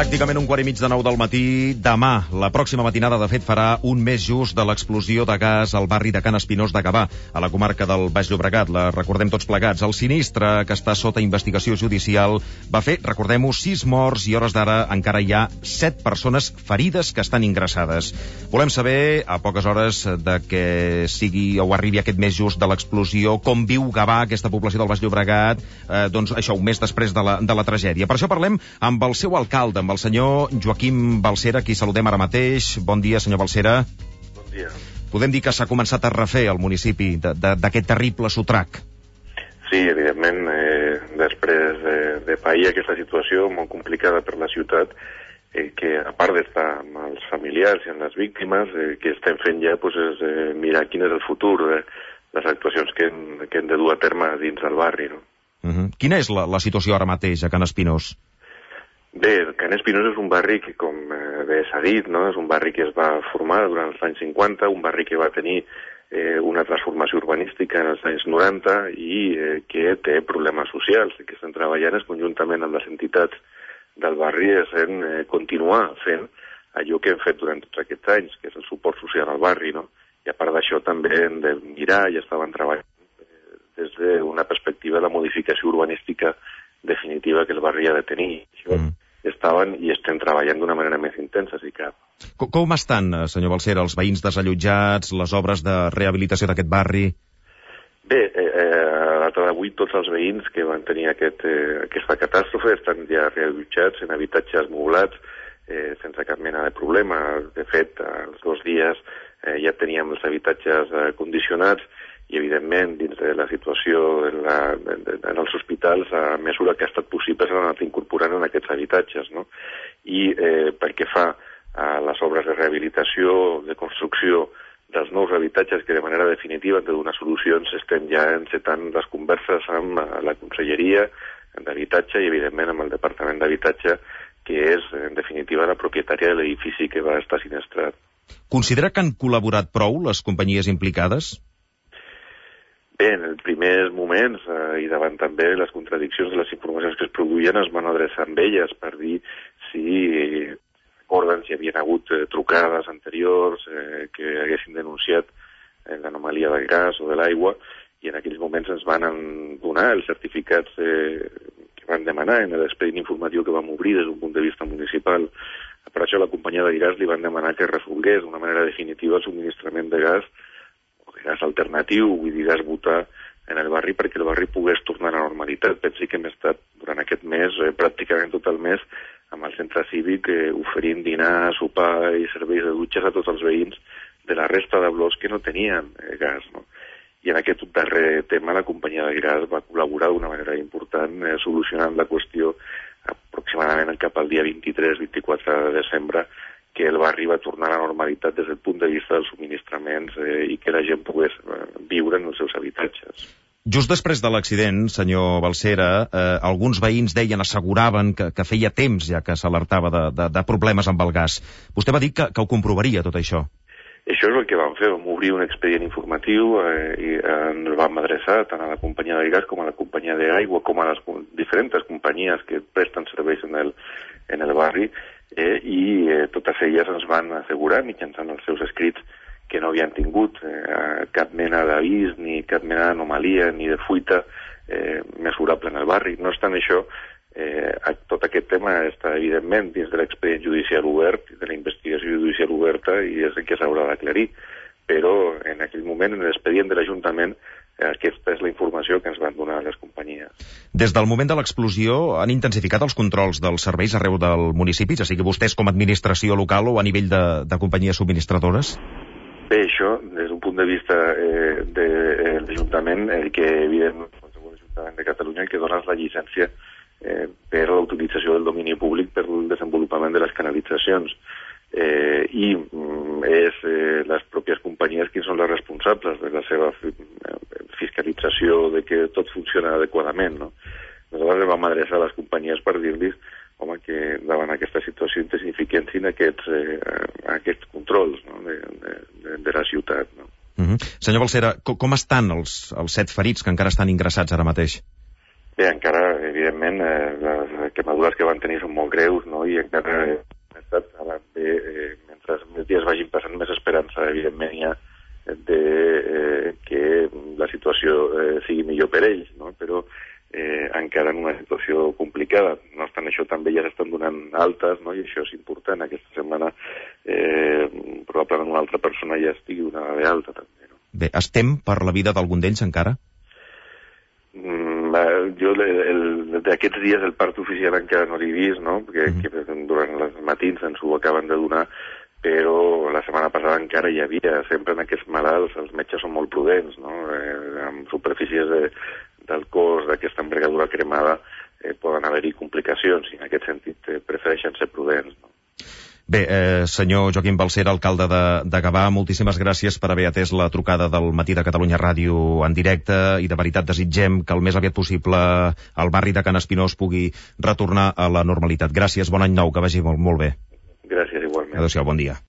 Pràcticament 8:45 del matí. Demà, la pròxima matinada, de fet, farà un mes just de l'explosió de gas al barri de Can Espinós de Gavà, a la comarca del Baix Llobregat. La recordem tots plegats. El sinistre, que està sota investigació judicial, va fer, recordem-ho, 6 morts i, a hores d'ara, encara hi ha 7 persones ferides que estan ingressades. Volem saber, a poques hores de que sigui o arribi aquest mes just de l'explosió, com viu Gavà, aquesta població del Baix Llobregat, doncs això, un mes després de la tragèdia. Per això parlem amb el seu alcalde, amb el senyor Joaquim Balsera, qui saludem ara mateix. Bon dia, senyor Balsera. Bon dia. Podem dir que s'ha començat a refer el municipi d'aquest terrible sotrac? Sí, evidentment, després de pair aquesta situació molt complicada per la ciutat, que a part d'estar amb els familiars i amb les víctimes, que estem fent ja és mirar quin és el futur de les actuacions que hem de dur a terme dins del barri. No? Quina és la situació ara mateix a Can Espinós? Bé, Can Espinós és un barri que, com bé s'ha dit, no? És un barri que es va formar durant els anys 50, un barri que va tenir una transformació urbanística en els anys 90 i que té problemes socials, que estan treballant conjuntament amb les entitats del barri en continuar fent allò que hem fet durant tots aquests anys, que és el suport social al barri, no? I a part d'això també hem de mirar, ja estaven treballant des d'una perspectiva de la modificació urbanística definitiva que el barri ha de tenir. Això estaven i estem treballant d'una manera més intensa, si cap. Com estan, senyor Balsera, els veïns desallotjats, les obres de rehabilitació d'aquest barri? Bé, a data d'avui tots els veïns que van tenir aquesta catàstrofe estan ja reallotjats en habitatges moblats sense cap mena de problema. De fet, els 2 dies ja teníem els habitatges condicionats i, evidentment, dins de la situació en els hospitals, a mesura que ha estat possible, s'han anat incorporant en aquests habitatges, no? I pel que fa a les obres de rehabilitació, de construcció dels nous habitatges, que de manera definitiva han de donar solucions, estem ja encetant les converses amb la Conselleria d'Habitatge i, evidentment, amb el Departament d'Habitatge, que és, en definitiva, la propietària de l'edifici que va estar sinistrat. Considera que han col·laborat prou les companyies implicades? Bé, en els primers moments, i davant també les contradiccions de les informacions que es produïen, es van adreçar amb elles per dir si recorden si hi havia hagut trucades anteriors que haguessin denunciat l'anomalia del gas o de l'aigua, i en aquells moments ens van donar els certificats que van demanar en l'expedient informatiu que vam obrir des d'un punt de vista municipal. Per això a la companyia de gas li van demanar que resolgués d'una manera definitiva el subministrament de gas alternatiu, vull dir, gas butà en el barri, perquè el barri pogués tornar a la normalitat. Pensi que hem estat durant aquest mes, pràcticament tot el mes, amb el centre cívic oferint dinar, sopar i serveis de dutxes a tots els veïns de la resta de blocs que no tenien gas, no? I en aquest darrer tema la companyia de gas va col·laborar d'una manera important solucionant la qüestió aproximadament cap al dia 23-24 de desembre, que el barri va tornar a la normalitat des del punt de vista dels subministraments i que la gent pogués viure en els seus habitatges. Just després de l'accident, senyor Balsera, alguns veïns asseguraven que feia temps ja que s'alertava de problemes amb el gas. Vostè va dir que ho comprovaria, tot això. Això és el que vam fer, vam obrir un expedient informatiu i ens vam adreçar tant a la companyia de gas com a la companyia d'aigua, com a les diferents companyies que presten serveis en el barri, i totes elles ens van assegurar, mitjançant els seus escrits, que no havien tingut cap mena d'avís, ni cap mena d'anomalia, ni de fuita mesurable en el barri. No obstant això, tot aquest tema està, evidentment, dins de l'expedient judicial obert, de la investigació judicial oberta, i és el que s'haurà d'aclarir. Però, en aquell moment, en l'expedient de l'Ajuntament, aquesta és la informació que ens van donar les companyies. Des del moment de l'explosió han intensificat els controls dels serveis arreu del municipi, ja sigui vostès com a administració local o a nivell de companyies subministradores? Bé, això, des d'un punt de vista de l'Ajuntament, que evidentment qualsevol Ajuntament de Catalunya el que dona és la llicència per a la utilització del domini públic per al desenvolupament de les canalitzacions. I és les pròpies companyies qui són les responsables de la seva fiscalització, de que tot funciona adequadament, no? Nosaltres vam adreçar a les companyies per dir-los que davant aquesta situació intensifiquessin aquests controls, no? de la ciutat. No? Senyor Balsera, com estan els 7 ferits que encara estan ingressats ara mateix? Bé, encara, evidentment, les quemadures que van tenir són molt greus, no? I encara han estat, mentre més dies vagin passant, més esperança, evidentment, hi ha que la situació sigui millor per ells, no? Però encara en una situació complicada. No obstant això, també ja s'estan donant altes, no? I això és important. Aquesta setmana probablement una altra persona ja estigui donada d'alta, també. No? Bé, es tem per la vida d'algun d'ells encara? Jo d'aquests dies el part oficial encara no l'he vist, no? Perquè durant els matins ens ho acaben de donar, però la setmana passada encara hi havia. Sempre en aquests malalts els metges són molt prudents, no? Amb superfícies del cos d'aquesta envergadura cremada poden haver-hi complicacions i en aquest sentit prefereixen ser prudents, no? Bé, senyor Joaquim Balcera, alcalde de Gavà, moltíssimes gràcies per haver atès la trucada del Matí de Catalunya Ràdio en directe i de veritat desitgem que el més aviat possible el barri de Can Espinós pugui retornar a la normalitat. Gràcies, bon any nou, que vagi molt bé. Gràcies, igualment. Adéu-siau, bon dia.